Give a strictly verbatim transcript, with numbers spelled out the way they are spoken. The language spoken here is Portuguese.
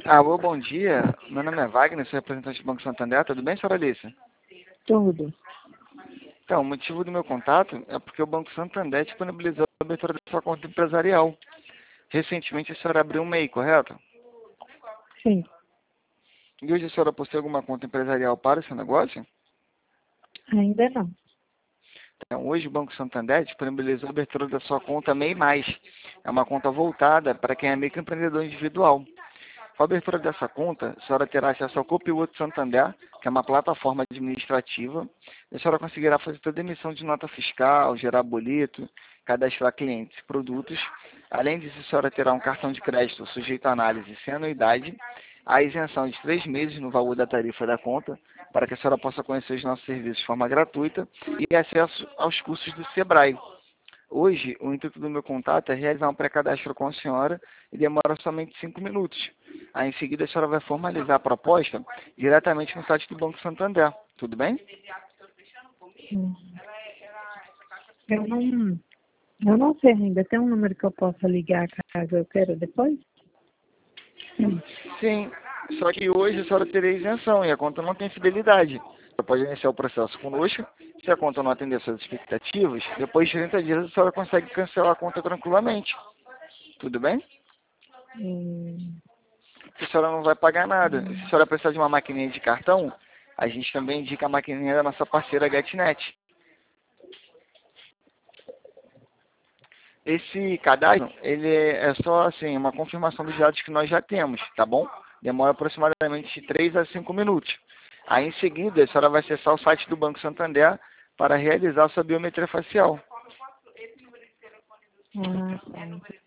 Alô, bom dia. Meu nome é Wagner, sou representante do Banco Santander. Tudo bem, senhora Alice? Tudo. Então, o motivo do meu contato é porque o Banco Santander disponibilizou a abertura da sua conta empresarial. Recentemente a senhora abriu um M E I, correto? Sim. E hoje a senhora possui alguma conta empresarial para o seu negócio? Ainda não. Então, hoje o Banco Santander disponibilizou a abertura da sua conta M E I mais. É uma conta voltada para quem é microempreendedor individual. Com a abertura dessa conta, a senhora terá acesso ao Copilot Santander, que é uma plataforma administrativa, e a senhora conseguirá fazer toda a emissão de nota fiscal, gerar boleto, cadastrar clientes e produtos. Além disso, a senhora terá um cartão de crédito sujeito à análise sem anuidade, a isenção de três meses no valor da tarifa da conta, para que a senhora possa conhecer os nossos serviços de forma gratuita e acesso aos cursos do Sebrae. Hoje, o intuito do meu contato é realizar um pré-cadastro com a senhora e demora somente cinco minutos. Aí, em seguida, a senhora vai formalizar a proposta diretamente no site do Banco Santander. Tudo bem? Hum. Eu não, eu não sei ainda. Tem um número que eu possa ligar caso eu queira depois? Hum. Sim, só que hoje a senhora teria isenção e a conta não tem fidelidade. Você pode iniciar o processo conosco. Se a conta não atender suas expectativas, depois de trinta dias a senhora consegue cancelar a conta tranquilamente. Tudo bem? Hum. A senhora não vai pagar nada. Se a senhora precisar de uma maquininha de cartão, a gente também indica a maquininha da nossa parceira GetNet. Esse cadastro, ele é só assim, uma confirmação dos dados que nós já temos, tá bom? Demora aproximadamente de três a cinco minutos. Aí em seguida, a senhora vai acessar o site do Banco Santander para realizar a sua biometria facial. Ah, tá.